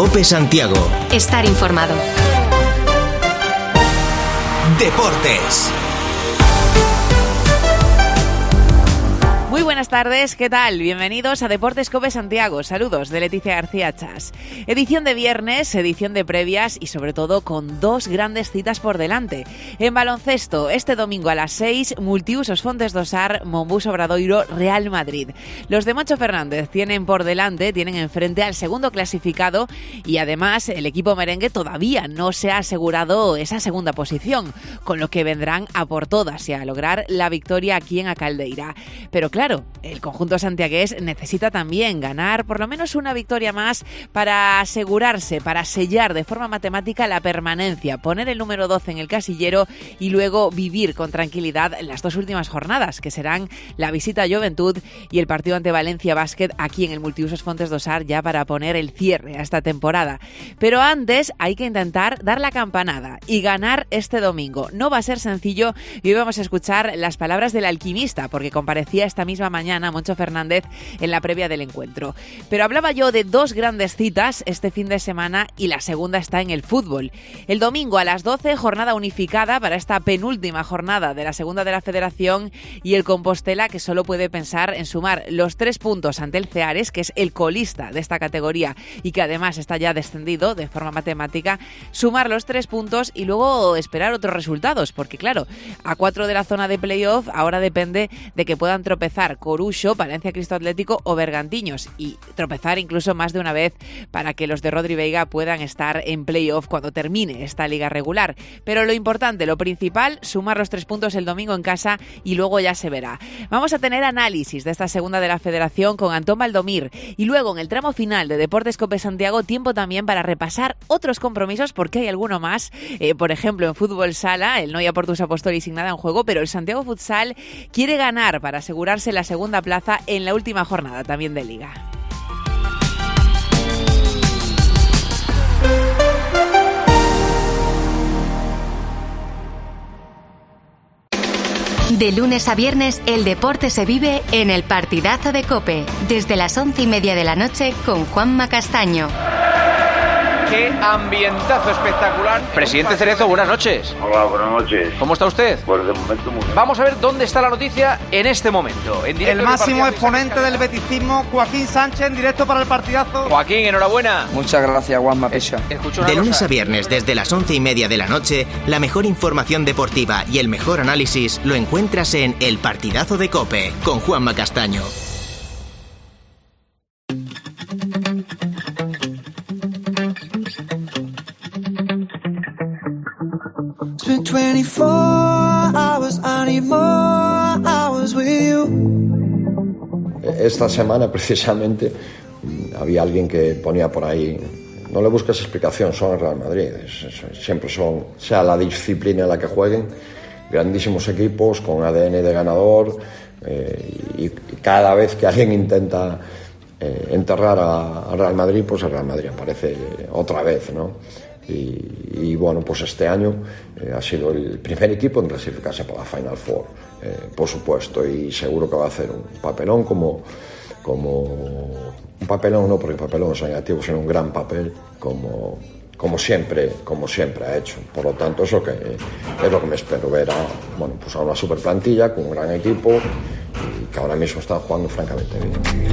COPE Santiago. Estar informado. Deportes. Muy buenas tardes, ¿qué tal? Bienvenidos a Deportes COPE Santiago. Saludos de Leticia García Chas. Edición de viernes, edición de previas y sobre todo con dos grandes citas por delante. En baloncesto, este domingo a las 6, Multiusos Fontes do Sar, Monbus Obradoiro, Real Madrid. Los de Moncho Fernández tienen por delante, tienen enfrente al segundo clasificado y además el equipo merengue todavía no se ha asegurado esa segunda posición, con lo que vendrán a por todas y a lograr la victoria aquí en A Caldeira. Pero claro, el conjunto santiagués necesita también ganar por lo menos una victoria más para asegurarse, para sellar de forma matemática la permanencia, poner el número 12 en el casillero y luego vivir con tranquilidad las dos últimas jornadas, que serán la visita a Juventud y el partido ante Valencia Basket aquí en el Multiusos Fontes do Sar, ya para poner el cierre a esta temporada. Pero antes hay que intentar dar la campanada y ganar este domingo. No va a ser sencillo y hoy vamos a escuchar las palabras del alquimista, porque comparecía esta misma mañana Moncho Fernández en la previa del encuentro. Pero hablaba yo de dos grandes citas este fin de semana y la segunda está en el fútbol. El domingo a las 12, jornada unificada para esta penúltima jornada de la segunda de la Federación, y el Compostela, que solo puede pensar en sumar los 3 puntos ante el Ceares, que es el colista de esta categoría y que además está ya descendido de forma matemática, sumar los 3 puntos y luego esperar otros resultados, porque claro, a 4 de la zona de playoff ahora depende de que puedan tropezar Coruxo, Valencia Cristo Atlético o Bergantiños, y tropezar incluso más de una vez para que los de Rodri Veiga puedan estar en playoff cuando termine esta liga regular. Pero lo importante, lo principal, sumar los 3 puntos el domingo en casa y luego ya se verá. Vamos a tener análisis de esta segunda de la Federación con Antón Valdomir y luego en el tramo final de Deportes COPE Santiago tiempo también para repasar otros compromisos, porque hay alguno más, por ejemplo en fútbol sala, el Noia Portus Apostoli sin nada en juego, pero el Santiago Futsal quiere ganar para asegurarse la segunda plaza en la última jornada también de Liga. De lunes a viernes, el deporte se vive en el partidazo de COPE, desde las 11:30 de la noche con Juanma Castaño. ¡Qué ambientazo espectacular! Presidente Cerezo, buenas noches. Hola, buenas noches. ¿Cómo está usted? Pues de momento muy bien. Vamos a ver dónde está la noticia en este momento. En el máximo exponente del beticismo, Joaquín Sánchez, en directo para el partidazo. Joaquín, enhorabuena. Muchas gracias, Juanma Pecha. De lunes a viernes, desde las 11:30 de la noche, la mejor información deportiva y el mejor análisis lo encuentras en El Partidazo de COPE, con Juanma Castaño. Esta semana precisamente había alguien que ponía por ahí: no le busques explicación, son el Real Madrid, siempre son, sea la disciplina en la que jueguen, grandísimos equipos con ADN de ganador, y cada vez que alguien intenta enterrar a Real Madrid, pues el Real Madrid aparece otra vez, ¿no? Y bueno, pues este año ha sido el primer equipo en clasificarse para la Final Four, por supuesto, y seguro que va a hacer un papelón como un papelón, no porque papelón es negativo, sino un gran papel como siempre ha hecho. Por lo tanto, eso es lo que me espero ver pues a una super plantilla con un gran equipo y que ahora mismo están jugando francamente bien.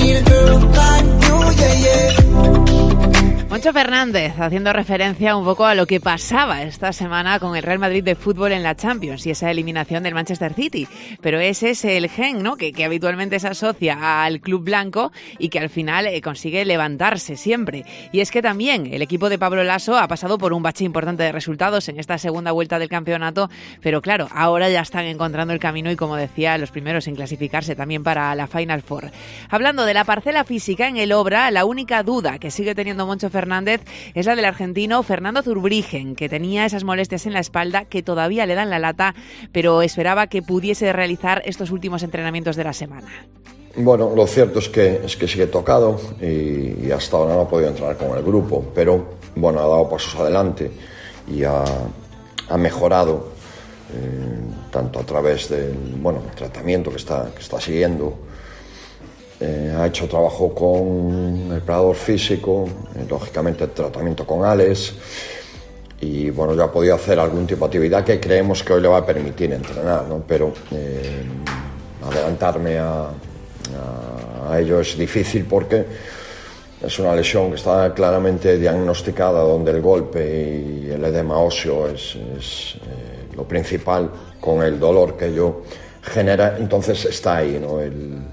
Moncho Fernández haciendo referencia un poco a lo que pasaba esta semana con el Real Madrid de fútbol en la Champions y esa eliminación del Manchester City. Pero ese es el gen, ¿no?, que habitualmente se asocia al club blanco y que al final consigue levantarse siempre. Y es que también el equipo de Pablo Laso ha pasado por un bache importante de resultados en esta segunda vuelta del campeonato, pero claro, ahora ya están encontrando el camino y, como decía, los primeros en clasificarse también para la Final Four. Hablando de la parcela física en el Obra, la única duda que sigue teniendo Moncho Fernández es la del argentino Fernando Zurbriggen, que tenía esas molestias en la espalda que todavía le dan la lata, pero esperaba que pudiese realizar estos últimos entrenamientos de la semana. Bueno, lo cierto es que sigue tocado y hasta ahora no ha podido entrar con el grupo, pero bueno, ha dado pasos adelante y ha mejorado tanto a través del tratamiento que está siguiendo ha hecho trabajo con el preparador físico, lógicamente tratamiento con Alex, y bueno, ya ha podido hacer algún tipo de actividad que creemos que hoy le va a permitir entrenar, ¿no? Pero adelantarme a ello es difícil porque es una lesión que está claramente diagnosticada, donde el golpe y el edema óseo es lo principal, con el dolor que ello genera. Entonces está ahí, ¿no? En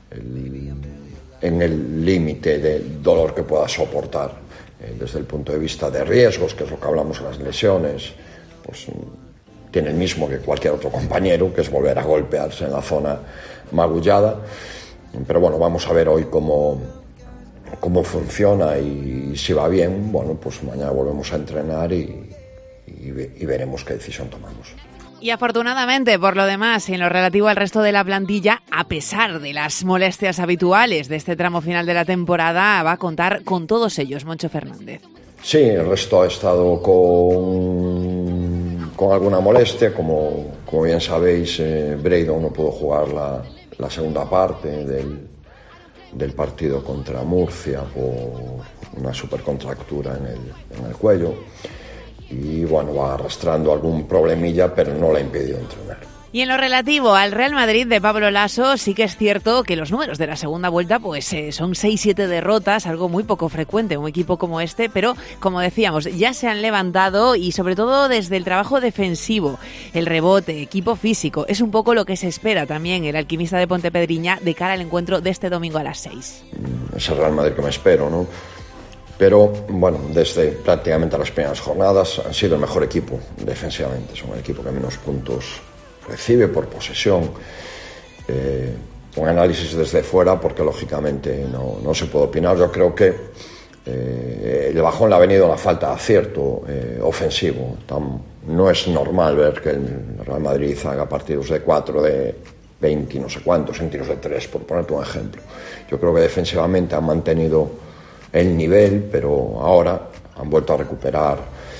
el límite del dolor que pueda soportar, desde el punto de vista de riesgos, que es lo que hablamos en las lesiones, pues tiene el mismo que cualquier otro compañero, que es volver a golpearse en la zona magullada. Pero bueno, vamos a ver hoy cómo funciona, y si va bien, bueno, pues mañana volvemos a entrenar y veremos qué decisión tomamos. Y afortunadamente, por lo demás, en lo relativo al resto de la plantilla, a pesar de las molestias habituales de este tramo final de la temporada, va a contar con todos ellos Moncho Fernández. Sí, el resto ha estado con alguna molestia, como bien sabéis. Breidon no pudo jugar la segunda parte del partido contra Murcia por una supercontractura en el cuello, y bueno, va arrastrando algún problemilla, pero no le ha impedido entrenar. Y en lo relativo al Real Madrid de Pablo Laso, sí que es cierto que los números de la segunda vuelta pues son 6-7 derrotas, algo muy poco frecuente en un equipo como este, pero como decíamos, ya se han levantado, y sobre todo desde el trabajo defensivo, el rebote, equipo físico, es un poco lo que se espera también el alquimista de Pontepedriña de cara al encuentro de este domingo a las 6. Es el Real Madrid que me espero, ¿no? Pero bueno, desde prácticamente las primeras jornadas han sido el mejor equipo defensivamente, son el equipo que menos puntos recibe por posesión. Un análisis desde fuera, porque lógicamente no se puede opinar. Yo creo que el bajón le ha venido a la falta de acierto ofensivo. No es normal ver que el Real Madrid haga partidos de 4, de 20 y no sé cuántos en tiros de 3, por ponerte un ejemplo. Yo creo que defensivamente han mantenido el nivel, pero ahora han vuelto a recuperar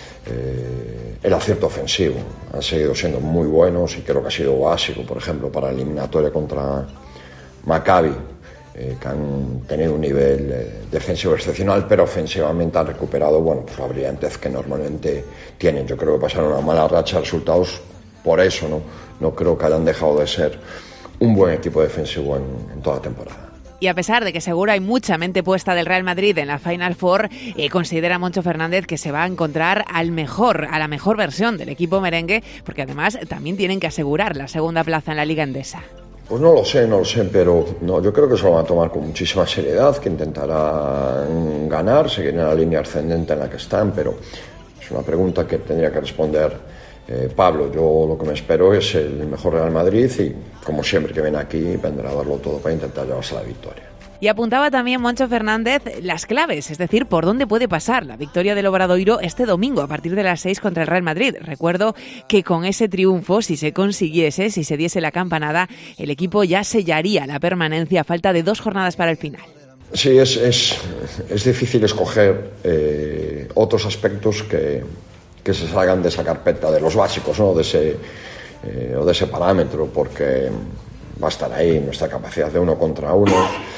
el acierto ofensivo. Han seguido siendo muy buenos, y creo que ha sido básico, por ejemplo, para la eliminatoria contra Maccabi, que han tenido un nivel defensivo excepcional, pero ofensivamente han recuperado, bueno, pues la brillantez que normalmente tienen. Yo creo que pasaron una mala racha de resultados por eso, no creo que hayan dejado de ser un buen equipo defensivo en toda la temporada. Y a pesar de que seguro hay mucha mente puesta del Real Madrid en la Final Four, considera Moncho Fernández que se va a encontrar a la mejor versión del equipo merengue, porque además también tienen que asegurar la segunda plaza en la Liga Endesa. Pues no lo sé, pero yo creo que se lo van a tomar con muchísima seriedad, que intentarán ganar, seguir en la línea ascendente en la que están, pero es una pregunta que tendría que responder Pablo. Yo lo que me espero es el mejor Real Madrid, y como siempre que viene aquí vendrá a darlo todo para intentar llevarse la victoria. Y apuntaba también Moncho Fernández las claves, es decir, por dónde puede pasar la victoria del Obradoiro este domingo a partir de las 6 contra el Real Madrid. Recuerdo que con ese triunfo, si se diese la campanada, el equipo ya sellaría la permanencia a falta de 2 jornadas para el final. Sí, es difícil escoger otros aspectos que se salgan de esa carpeta de los básicos, ¿no? de ese parámetro, porque va a estar ahí nuestra capacidad de 1 contra 1,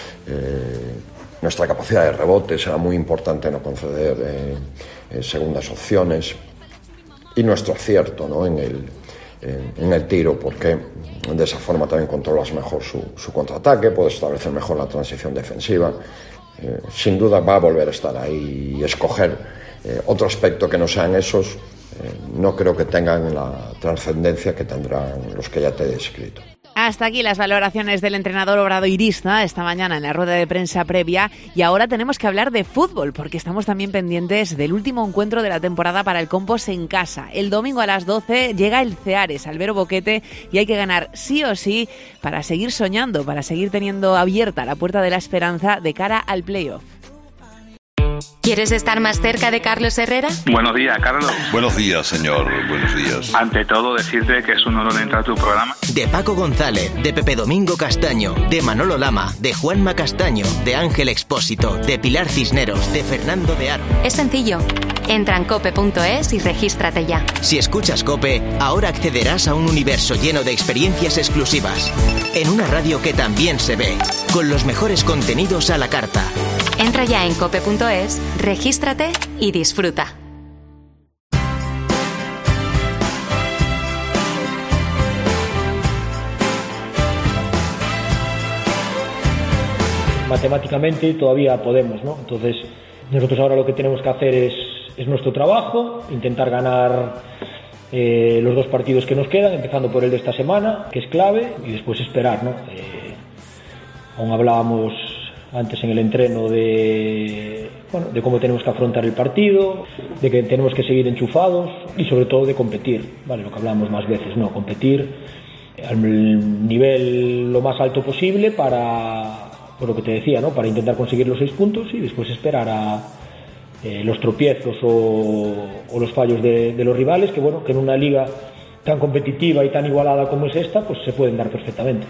nuestra capacidad de rebote. Será muy importante no conceder segundas opciones, y nuestro acierto, ¿no? en el tiro, porque de esa forma también controlas mejor su contraataque, puedes establecer mejor la transición defensiva. Sin duda va a volver a estar ahí, y escoger otro aspecto que no sean esos, no creo que tengan la trascendencia que tendrán los que ya te he descrito. Hasta aquí las valoraciones del entrenador obradoirista esta mañana en la rueda de prensa previa, y ahora tenemos que hablar de fútbol, porque estamos también pendientes del último encuentro de la temporada para el Compos en casa. El domingo a las 12 llega el Ceares, Albero Boquete, y hay que ganar sí o sí para seguir soñando, para seguir teniendo abierta la puerta de la esperanza de cara al playoff. ¿Quieres estar más cerca de Carlos Herrera? Buenos días, Carlos. Buenos días, señor. Buenos días. Ante todo, decirte que es un honor entrar a tu programa. De Paco González, de Pepe Domingo Castaño, de Manolo Lama, de Juanma Castaño, de Ángel Expósito, de Pilar Cisneros, de Fernando de Aro. Es sencillo. Entra en cope.es y regístrate ya. Si escuchas COPE, ahora accederás a un universo lleno de experiencias exclusivas. En una radio que también se ve. con los mejores contenidos a la carta. Entra ya en cope.es, regístrate y disfruta. Matemáticamente todavía podemos, ¿no? Entonces nosotros ahora lo que tenemos que hacer es nuestro trabajo, intentar ganar los 2 partidos que nos quedan, empezando por el de esta semana, que es clave, y después esperar, ¿no? Aún hablábamos antes en el entreno de cómo tenemos que afrontar el partido, de que tenemos que seguir enchufados y sobre todo de competir, ¿vale? Lo que hablamos más veces, ¿no? Competir al nivel lo más alto posible por lo que te decía, ¿no? Para intentar conseguir los 6 puntos y después esperar a los tropiezos o los fallos de los rivales, que bueno, que en una liga tan competitiva y tan igualada como es esta, pues se pueden dar perfectamente.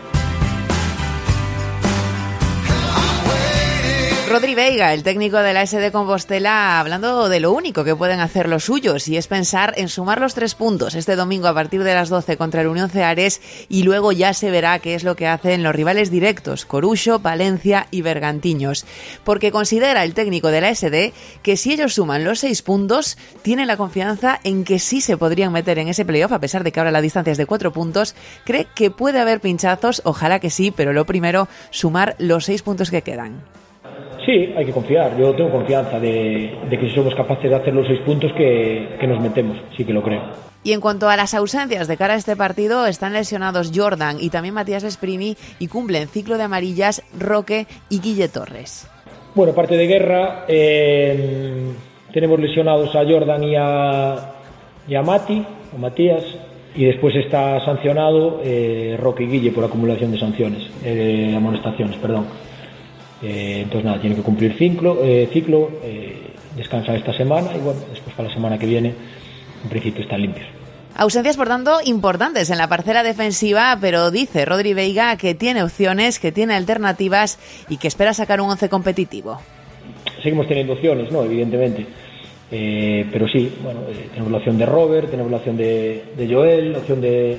Rodri Veiga, el técnico de la SD Compostela, hablando de lo único que pueden hacer los suyos, y es pensar en sumar los 3 puntos este domingo a partir de las 12 contra el Unión Ceares, y luego ya se verá qué es lo que hacen los rivales directos, Coruxo, Palencia y Bergantiños. Porque considera el técnico de la SD que si ellos suman los 6 puntos, tienen la confianza en que sí se podrían meter en ese playoff, a pesar de que ahora la distancia es de 4 puntos. Cree que puede haber pinchazos, ojalá que sí, pero lo primero, sumar los 6 puntos que quedan. Sí, hay que confiar. Yo tengo confianza de que si somos capaces de hacer los 6 puntos que nos metemos. Sí que lo creo. Y en cuanto a las ausencias de cara a este partido, están lesionados Jordan y también Matías Vesprini y cumplen ciclo de amarillas Roque y Guille Torres. Bueno, parte de Guerra, tenemos lesionados a Jordan y a Matías, y después está sancionado Roque y Guille por acumulación de sanciones, amonestaciones, perdón. Entonces nada, tiene que cumplir ciclo, descansa esta semana y bueno, después para la semana que viene en principio están limpios. Ausencias, por tanto, importantes en la parcela defensiva, pero dice Rodri Veiga que tiene opciones, que tiene alternativas y que espera sacar un 11 competitivo. Seguimos teniendo opciones, ¿no? Evidentemente, pero sí, bueno, tenemos la opción de Robert, tenemos la opción de Joel, la opción de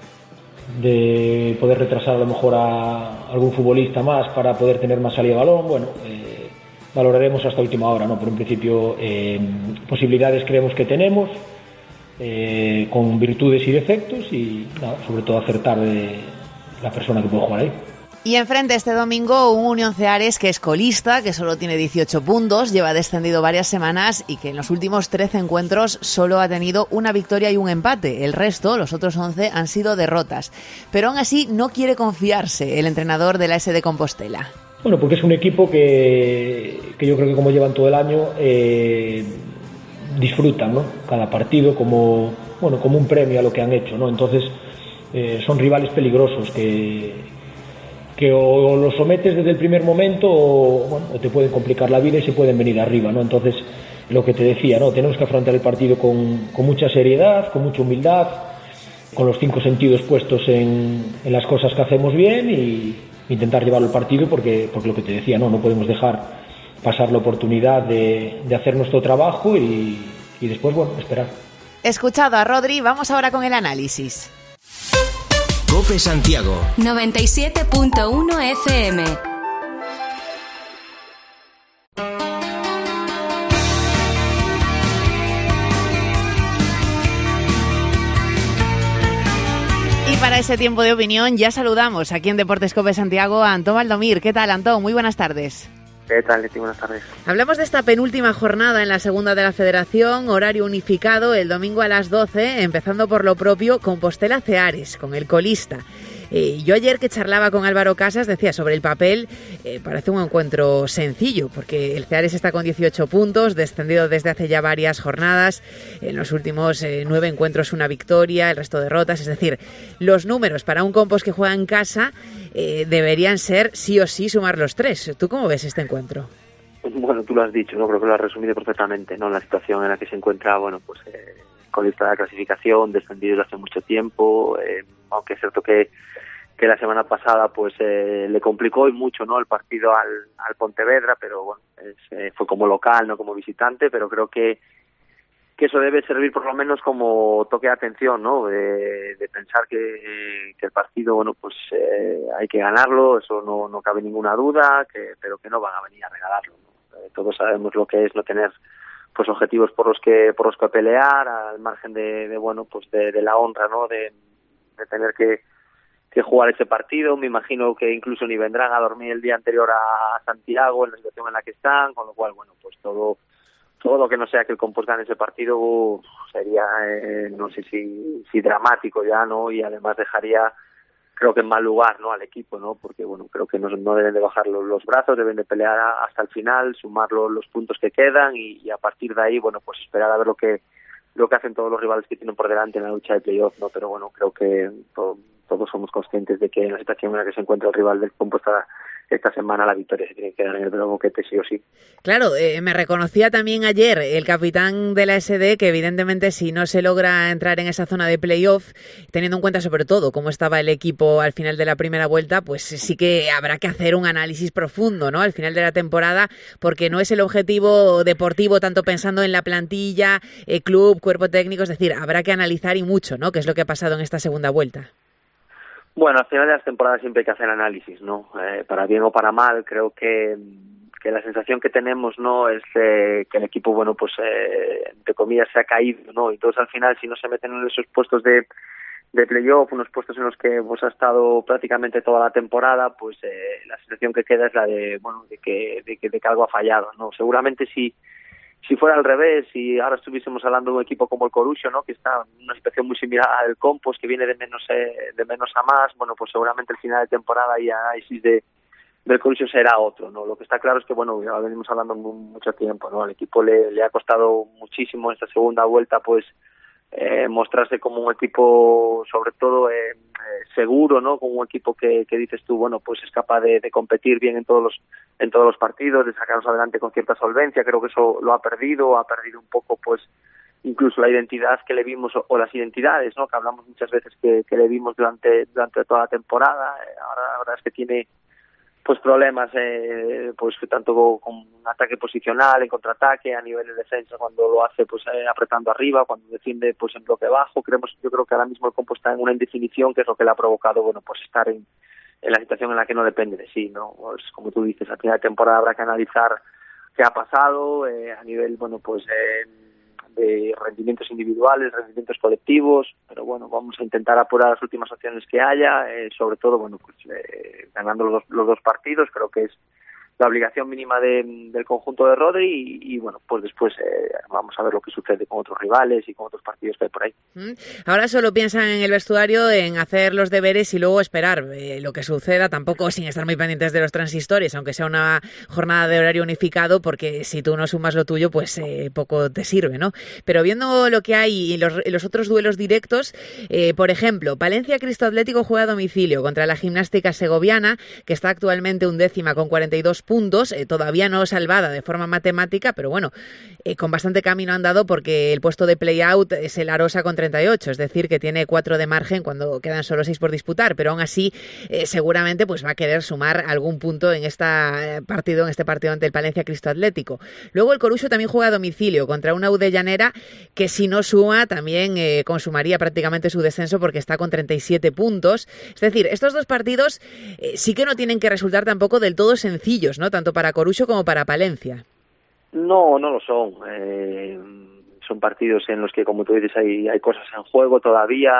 poder retrasar a lo mejor a algún futbolista más para poder tener más salida de balón. Bueno, valoraremos hasta última hora, ¿no? Pero en principio posibilidades creemos que tenemos, con virtudes y defectos, y nada, sobre todo acertar de la persona que puede jugar ahí. Y enfrente este domingo un Unión Ceares que es colista, que solo tiene 18 puntos, lleva descendido varias semanas y que en los últimos 13 encuentros solo ha tenido una victoria y un empate. El resto, los otros 11, han sido derrotas. Pero aún así no quiere confiarse el entrenador de la SD Compostela. Bueno, porque es un equipo que yo creo que como llevan todo el año, disfrutan, ¿no? Cada partido como un premio a lo que han hecho, ¿no? Entonces son rivales peligrosos que o los sometes desde el primer momento o te pueden complicar la vida y se pueden venir arriba, ¿no? Entonces, lo que te decía, ¿no? Tenemos que afrontar el partido con mucha seriedad, con mucha humildad, con los 5 sentidos puestos en las cosas que hacemos bien y intentar llevarlo al partido porque lo que te decía, no podemos dejar pasar la oportunidad de hacer nuestro trabajo y después, esperar. Escuchado a Rodri, vamos ahora con el análisis. COPE Santiago 97.1 FM. Y para ese tiempo de opinión ya saludamos aquí en Deportes COPE Santiago a Antón Valdomir. ¿Qué tal, Antón? Muy buenas tardes. ¿Qué tal, Leti? Buenas tardes. Hablamos de esta penúltima jornada en la segunda de la Federación, horario unificado el domingo a las 12, empezando por lo propio Compostela Ceares, con el colista. Yo ayer que charlaba con Álvaro Casas decía sobre el papel, parece un encuentro sencillo, porque el Ceares está con 18 puntos, descendido desde hace ya varias jornadas, en los últimos 9 encuentros una victoria, el resto derrotas, es decir, los números para un Compos que juega en casa deberían ser sí o sí sumar los 3. ¿Tú cómo ves este encuentro? Bueno, tú lo has dicho, ¿no? Creo que lo has resumido perfectamente, ¿no? La situación en la que se encuentra, colista de la clasificación, descendido desde hace mucho tiempo, aunque es cierto que la semana pasada le complicó y mucho, ¿no? El partido al Pontevedra, pero fue como local, no como visitante, pero creo que eso debe servir por lo menos como toque de atención, ¿no? De pensar que el partido, bueno, pues hay que ganarlo, eso no cabe ninguna duda, pero que no van a venir a regalarlo, ¿no? Todos sabemos lo que es no tener pues objetivos por los que pelear, al margen de bueno, pues de la honra, ¿no? De tener que jugar ese partido. Me imagino que incluso ni vendrán a dormir el día anterior a Santiago en la situación en la que están, con lo cual, bueno, pues todo lo que no sea que el Compos gane ese partido sería, no sé si dramático ya, ¿no? Y además dejaría, creo que en mal lugar, ¿no? Al equipo, ¿no? Porque, bueno, creo que no deben de bajar los brazos, deben de pelear hasta el final, sumar los puntos que quedan y a partir de ahí, bueno, pues esperar a ver lo que hacen todos los rivales que tienen por delante en la lucha de playoff, ¿no? Pero bueno, creo que todos somos conscientes de que en la situación en la que se encuentra el rival del Compos esta semana la victoria se tiene que dar en el Boquete sí o sí. Claro, me reconocía también ayer el capitán de la SD que evidentemente si no se logra entrar en esa zona de playoff, teniendo en cuenta sobre todo cómo estaba el equipo al final de la primera vuelta, pues sí que habrá que hacer un análisis profundo, ¿no? Al final de la temporada, porque no es el objetivo deportivo tanto pensando en la plantilla, club, cuerpo técnico, es decir, habrá que analizar y mucho, ¿no? ¿Qué es lo que ha pasado en esta segunda vuelta? Bueno, al final de las temporadas siempre hay que hacer análisis, ¿no? Para bien o para mal, creo que la sensación que tenemos, ¿no? Es que el equipo, bueno, pues entre comillas se ha caído, ¿no? Y todos al final, si no se meten en esos puestos de playoff, unos puestos en los que pues ha estado prácticamente toda la temporada, pues la sensación que queda es la de, bueno, de que algo ha fallado, ¿no? Seguramente si fuera al revés, si ahora estuviésemos hablando de un equipo como el Coruxo, ¿no? Que está en una situación muy similar al Compos, que viene de menos a más, bueno, pues seguramente el final de temporada y análisis del Coruxo será otro, ¿no? Lo que está claro es que, bueno, ya venimos hablando mucho tiempo, ¿no? Al equipo le ha costado muchísimo esta segunda vuelta, pues mostrarse como un equipo sobre todo seguro, ¿no? Como un equipo que dices tú, bueno, pues es capaz de competir bien en todos los partidos, de sacarlos adelante con cierta solvencia. Creo que eso lo ha perdido un poco, pues incluso la identidad que le vimos o las identidades, ¿no? Que hablamos muchas veces que le vimos durante toda la temporada. Ahora la verdad es que tiene pues problemas pues tanto con ataque posicional, en contraataque, a nivel de defensa cuando lo hace pues apretando arriba, cuando defiende pues en bloque bajo. Yo creo que ahora mismo el Compo está en una indefinición, que es lo que le ha provocado, bueno, pues estar en la situación en la que no depende de sí, ¿no? Pues como tú dices, a final de temporada habrá que analizar qué ha pasado a nivel, bueno, pues de rendimientos individuales, rendimientos colectivos, pero bueno, vamos a intentar apurar las últimas opciones que haya, sobre todo, bueno, pues ganando los dos partidos. Creo que es la obligación mínima del conjunto de Rodri y bueno, pues después vamos a ver lo que sucede con otros rivales y con otros partidos que hay por ahí. Ahora solo piensan en el vestuario, en hacer los deberes y luego esperar lo que suceda, tampoco sin estar muy pendientes de los transistores, aunque sea una jornada de horario unificado, porque si tú no sumas lo tuyo, pues poco te sirve, ¿no? Pero viendo lo que hay y los otros duelos directos, por ejemplo, Palencia Cristo Atlético juega a domicilio contra la Gimnástica Segoviana, que está actualmente 11ª con 42 puntos, todavía no salvada de forma matemática, pero bueno, con bastante camino andado, porque el puesto de play-out es el Arosa con 38, es decir, que tiene 4 de margen cuando quedan solo 6 por disputar, pero aún así seguramente pues va a querer sumar algún punto en este partido ante el Palencia Cristo Atlético. Luego el Coruxo también juega a domicilio contra una UD Llanera que si no suma también consumaría prácticamente su descenso, porque está con 37 puntos. Es decir, estos dos partidos sí que no tienen que resultar tampoco del todo sencillos, ¿no? Tanto para Coruxo como para Palencia. No lo son. Son partidos en los que, como tú dices, hay cosas en juego todavía.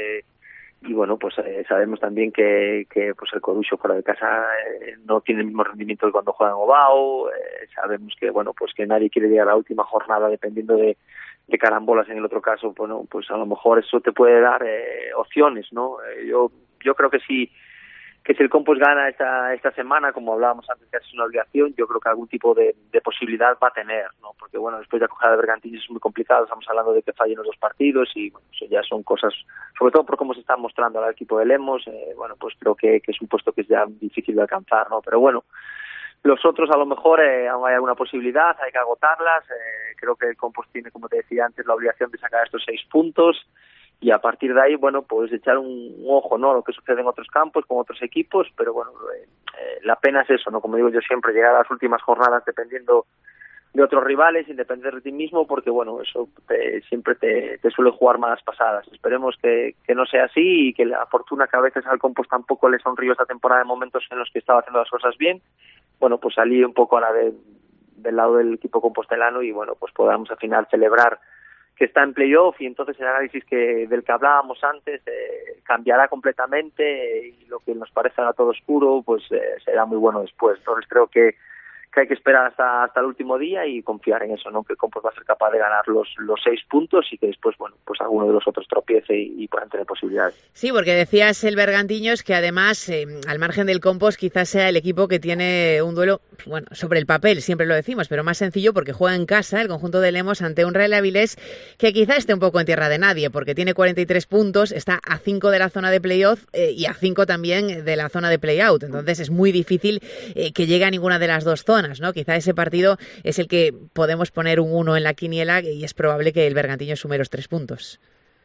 Y bueno, pues sabemos también que pues el Coruxo fuera de casa no tiene el mismo rendimiento que cuando juega en Ovao. Sabemos que, bueno, pues que nadie quiere llegar a la última jornada dependiendo de carambolas. En el otro caso, bueno, pues a lo mejor eso te puede dar opciones, ¿no? Yo creo que si el Compos gana esta semana, como hablábamos antes, que es una obligación, yo creo que algún tipo de posibilidad va a tener, ¿no? Porque bueno, después de acoger a Bergantiños es muy complicado, estamos hablando de que fallen los dos partidos y bueno, eso ya son cosas, sobre todo por cómo se está mostrando al equipo de Lemos, bueno, pues creo que es un puesto que es ya difícil de alcanzar, ¿no? Pero bueno, los otros a lo mejor aún hay alguna posibilidad, hay que agotarlas. Creo que el Compos tiene, como te decía antes, la obligación de sacar estos 6 puntos. Y a partir de ahí, bueno, pues echar un ojo, ¿no? A lo que sucede en otros campos, con otros equipos, pero bueno, la pena es eso, ¿no? Como digo yo siempre, llegar a las últimas jornadas dependiendo otros rivales, sin depender de ti mismo, porque bueno, eso siempre te suele jugar malas pasadas. Esperemos que no sea así y que la fortuna que a veces al Compos tampoco le sonrió esta temporada en momentos en los que estaba haciendo las cosas bien, bueno, pues salí un poco ahora del lado del equipo compostelano y bueno, pues podamos al final celebrar que está en playoff y entonces el análisis del que hablábamos antes cambiará completamente y lo que nos parece ahora todo oscuro pues será muy bueno después. Entonces creo que hay que esperar hasta el último día y confiar en eso, ¿no? Que el Compos va a ser capaz de ganar los 6 puntos y que después, bueno, pues alguno de los otros tropiece y puedan tener posibilidades. Sí, porque decías el Bergantiños que además, al margen del Compos, quizás sea el equipo que tiene un duelo, bueno, sobre el papel, siempre lo decimos, pero más sencillo porque juega en casa el conjunto de Lemos ante un Real Avilés que quizá esté un poco en tierra de nadie, porque tiene 43 puntos, está a 5 de la zona de playoff y a 5 también de la zona de playout, entonces es muy difícil que llegue a ninguna de las dos zonas, ¿no? Quizá ese partido es el que podemos poner un 1 en la quiniela y es probable que el Bergantiño sume los 3 puntos.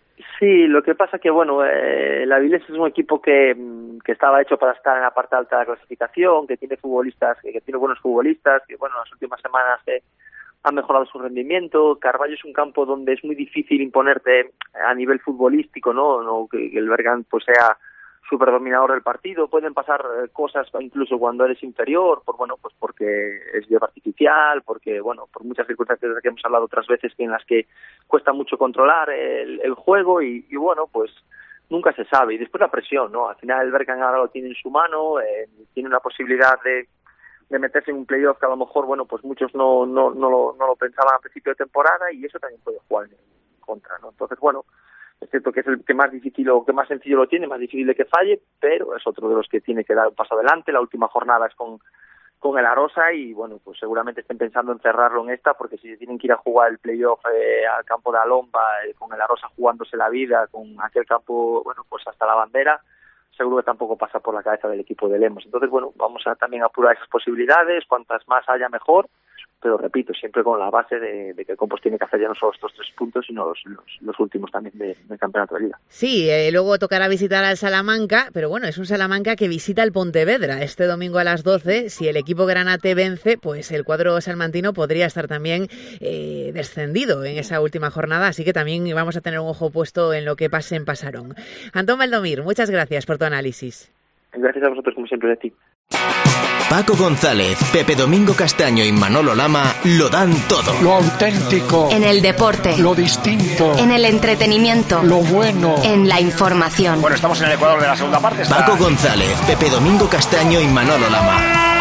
Sí, lo que pasa que bueno, el Avilés es un equipo que estaba hecho para estar en la parte alta de la clasificación, que tiene futbolistas, que tiene buenos futbolistas, que bueno, en las últimas semanas ha mejorado su rendimiento. Carballo es un campo donde es muy difícil imponerte a nivel futbolístico, no que el Bergan pues sea súper dominador del partido. Pueden pasar cosas incluso cuando eres inferior, pues porque es hierba artificial, porque bueno, por muchas circunstancias que hemos hablado otras veces en las que cuesta mucho controlar el juego y bueno, pues nunca se sabe. Y después la presión, ¿no? Al final el Bergan ahora lo tiene en su mano, tiene una posibilidad de meterse en un playoff que a lo mejor, bueno, pues muchos no lo pensaban a principio de temporada y eso también puede jugar en contra, ¿no? Entonces, bueno, es cierto que es el que más difícil o que más sencillo lo tiene, más difícil de que falle, pero es otro de los que tiene que dar un paso adelante. La última jornada es con el Arosa y bueno, pues seguramente estén pensando en cerrarlo en esta, porque si tienen que ir a jugar el playoff al campo de Alomba, con el Arosa jugándose la vida, con aquel campo, bueno, pues hasta la bandera, seguro que tampoco pasa por la cabeza del equipo de Lemos. Entonces, bueno, vamos a también apurar esas posibilidades, cuantas más haya mejor, pero repito, siempre con la base de que el Compos tiene que hacer ya no solo estos 3 puntos, sino los últimos también del campeonato de liga. Sí, luego tocará visitar al Salamanca, pero bueno, es un Salamanca que visita el Pontevedra este domingo a las 12. Si el equipo granate vence, pues el cuadro salmantino podría estar también descendido en esa última jornada, así que también vamos a tener un ojo puesto en lo que pase en Pasarón. Antón Valdomir, muchas gracias por tu análisis. Gracias a vosotros, como siempre, de ti. Paco González, Pepe Domingo Castaño y Manolo Lama lo dan todo. Lo auténtico. En el deporte. Lo distinto. En el entretenimiento. Lo bueno. En la información. Bueno, estamos en el Ecuador de la segunda parte. Paco González, Pepe Domingo Castaño y Manolo Lama.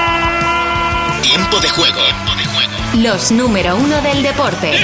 Tiempo de juego. Los número 1 del deporte.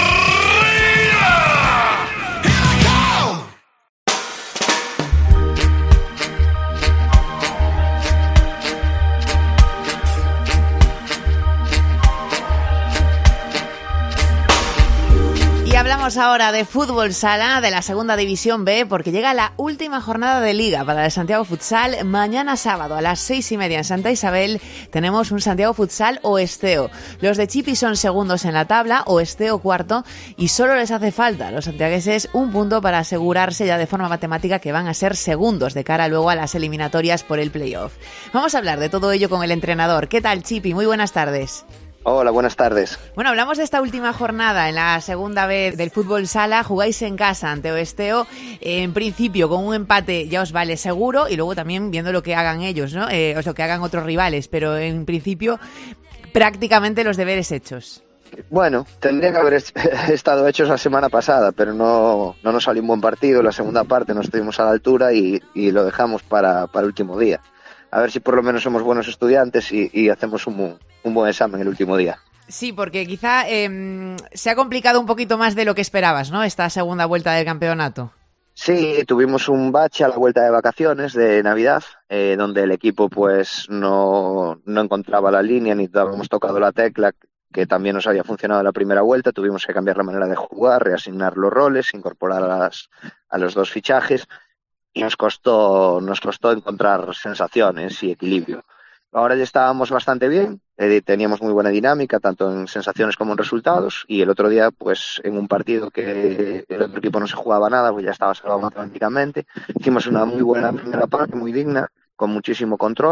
Hablamos ahora de fútbol sala de la segunda división B porque llega la última jornada de liga para el Santiago Futsal. Mañana sábado a las 6:30 en Santa Isabel tenemos un Santiago Futsal Oesteo. Los de Chipi son segundos en la tabla, Oesteo cuarto, y solo les hace falta a los santiagueses un punto para asegurarse ya de forma matemática que van a ser segundos de cara luego a las eliminatorias por el playoff. Vamos a hablar de todo ello con el entrenador. ¿Qué tal, Chipi? Muy buenas tardes. Hola, buenas tardes. Bueno, hablamos de esta última jornada en la segunda vez del fútbol sala. Jugáis en casa ante Oesteo. En principio, con un empate ya os vale seguro y luego también viendo lo que hagan ellos, ¿no? O lo que hagan otros rivales, pero en principio prácticamente los deberes hechos. Bueno, tendría que haber estado hechos la semana pasada, pero no nos salió un buen partido. La segunda parte no estuvimos a la altura y lo dejamos para el último día. A ver si por lo menos somos buenos estudiantes y hacemos un buen examen el último día. Sí, porque quizá se ha complicado un poquito más de lo que esperabas, ¿no? Esta segunda vuelta del campeonato. Sí, tuvimos un bache a la vuelta de vacaciones de Navidad, donde el equipo pues no encontraba la línea ni habíamos tocado la tecla que también nos había funcionado la primera vuelta. Tuvimos que cambiar la manera de jugar, reasignar los roles, incorporar a los dos fichajes. Y nos costó encontrar sensaciones y equilibrio. Ahora ya estábamos bastante bien, teníamos muy buena dinámica, tanto en sensaciones como en resultados, y el otro día, pues en un partido que el otro equipo no se jugaba nada, pues ya estaba salvado matemáticamente. Hicimos una muy buena primera parte, muy digna, con muchísimo control,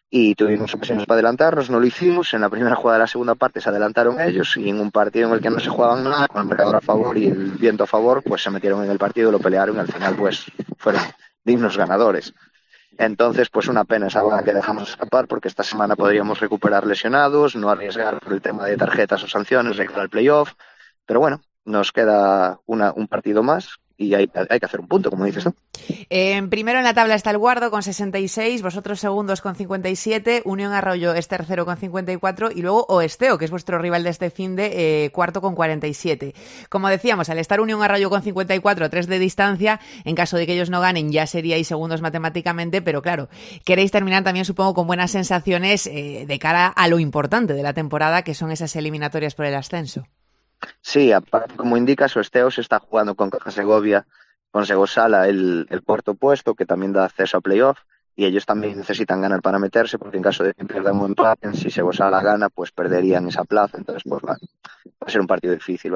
y tuvimos ocasiones para adelantarnos, no lo hicimos. En la primera jugada de la segunda parte se adelantaron ellos y en un partido en el que no se jugaban nada, con el marcador a favor y el viento a favor, pues se metieron en el partido, lo pelearon y al final pues fueron dignos ganadores. Entonces, pues una pena esa bola que dejamos escapar, porque esta semana podríamos recuperar lesionados, no arriesgar por el tema de tarjetas o sanciones, llegar al playoff, pero bueno, nos queda un partido más y hay que hacer un punto, como dices tú. Primero en la tabla está el Guardo con 66, vosotros segundos con 57, Unión Arroyo es tercero con 54 y luego Oesteo, que es vuestro rival de este finde, cuarto con 47. Como decíamos, al estar Unión Arroyo con 54 a 3 de distancia, en caso de que ellos no ganen ya seríais segundos matemáticamente, pero claro, queréis terminar también supongo con buenas sensaciones de cara a lo importante de la temporada, que son esas eliminatorias por el ascenso. Sí, aparte, como indicas, Oesteo se está jugando con Caja Segovia, con Segosala el cuarto puesto, que también da acceso a playoff, y ellos también necesitan ganar para meterse, porque en caso de que pierdan un empate, si Segosala gana, pues perderían esa plaza. Entonces, pues va a ser un partido difícil,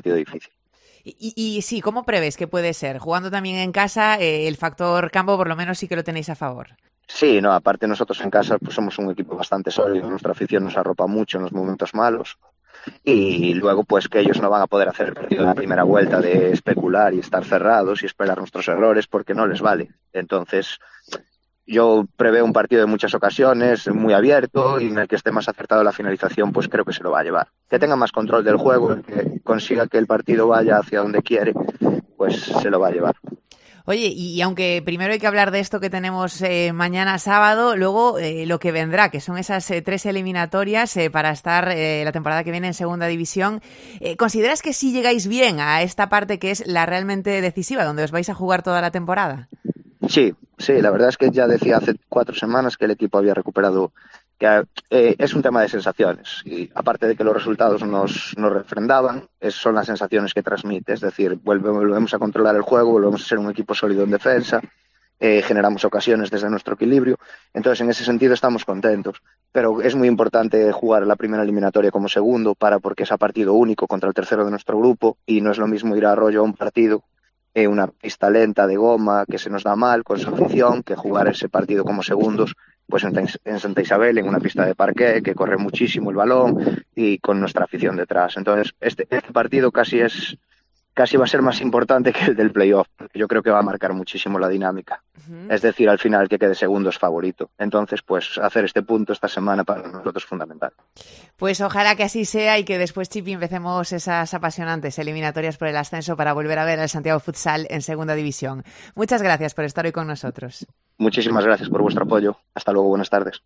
Y sí, ¿cómo prevés que puede ser? Jugando también en casa, el factor campo por lo menos sí que lo tenéis a favor. Sí, no, aparte nosotros en casa pues somos un equipo bastante sólido, nuestra afición nos arropa mucho en los momentos malos. Y luego pues que ellos no van a poder hacer el partido en la primera vuelta de especular y estar cerrados y esperar nuestros errores, porque no les vale. Entonces yo preveo un partido de muchas ocasiones, muy abierto, y en el que esté más acertado la finalización, pues creo que se lo va a llevar. Que tenga más control del juego, el que consiga que el partido vaya hacia donde quiere, pues se lo va a llevar. Oye, y aunque primero hay que hablar de esto que tenemos mañana sábado, luego lo que vendrá, que son esas 3 eliminatorias para estar la temporada que viene en segunda división, ¿consideras que sí llegáis bien a esta parte que es la realmente decisiva, donde os vais a jugar toda la temporada? Sí, la verdad es que ya decía hace 4 semanas que el equipo había recuperado, que es un tema de sensaciones, y aparte de que los resultados nos refrendaban, son las sensaciones que transmite, es decir, volvemos a controlar el juego, volvemos a ser un equipo sólido en defensa, generamos ocasiones desde nuestro equilibrio. Entonces en ese sentido estamos contentos, pero es muy importante jugar la primera eliminatoria como segundo, porque es a partido único contra el tercero de nuestro grupo, y no es lo mismo ir a Arroyo a un partido, una pista lenta de goma que se nos da mal con su afición, que jugar ese partido como segundos pues en Santa Isabel, en una pista de parqué que corre muchísimo el balón y con nuestra afición detrás. Entonces este partido casi va a ser más importante que el del playoff, porque yo creo que va a marcar muchísimo la dinámica. Es decir, al final que quede segundo es favorito. Entonces, pues hacer este punto esta semana para nosotros es fundamental. Pues ojalá que así sea y que después, Chipi, empecemos esas apasionantes eliminatorias por el ascenso para volver a ver al Santiago Futsal en segunda división. Muchas gracias por estar hoy con nosotros. Muchísimas gracias por vuestro apoyo. Hasta luego, buenas tardes.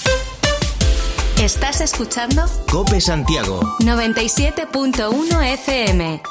¿Estás escuchando? COPE Santiago 97.1 FM.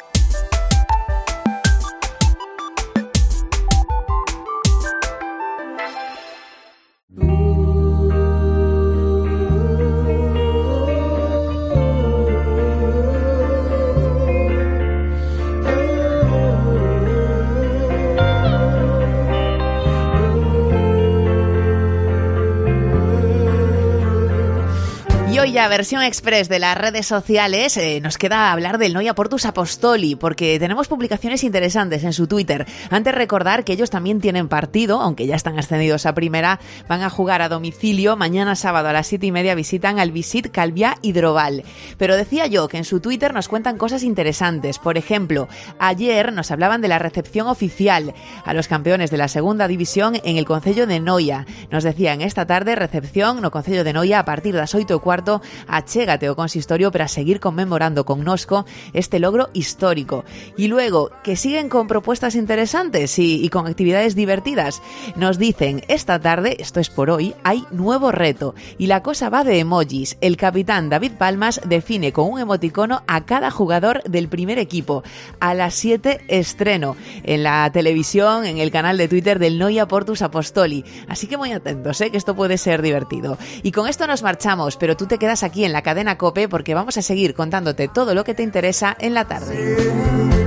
Y hoy ya, versión express de las redes sociales, nos queda hablar del Noia Portus Apostoli, porque tenemos publicaciones interesantes en su Twitter. Antes recordar que ellos también tienen partido, aunque ya están ascendidos a primera, van a jugar a domicilio. Mañana sábado a las 7:30 visitan al Visit Calviá Hidroval. Pero decía yo que en su Twitter nos cuentan cosas interesantes. Por ejemplo, ayer nos hablaban de la recepción oficial a los campeones de la segunda división en el Concello de Noia. Nos decían esta tarde recepción no Concello de Noia a partir de las 8:15 achégate o consistorio para seguir conmemorando con nosco este logro histórico. Y luego, que siguen con propuestas interesantes y con actividades divertidas. Nos dicen, esta tarde, esto es por hoy, hay nuevo reto. Y la cosa va de emojis. El capitán David Palmas define con un emoticono a cada jugador del primer equipo. A las 7 estreno en la televisión, en el canal de Twitter del Noia Portus Apostoli. Así que muy atentos, que esto puede ser divertido. Y con esto nos marchamos, pero tú te quedas aquí en la cadena COPE porque vamos a seguir contándote todo lo que te interesa en la tarde.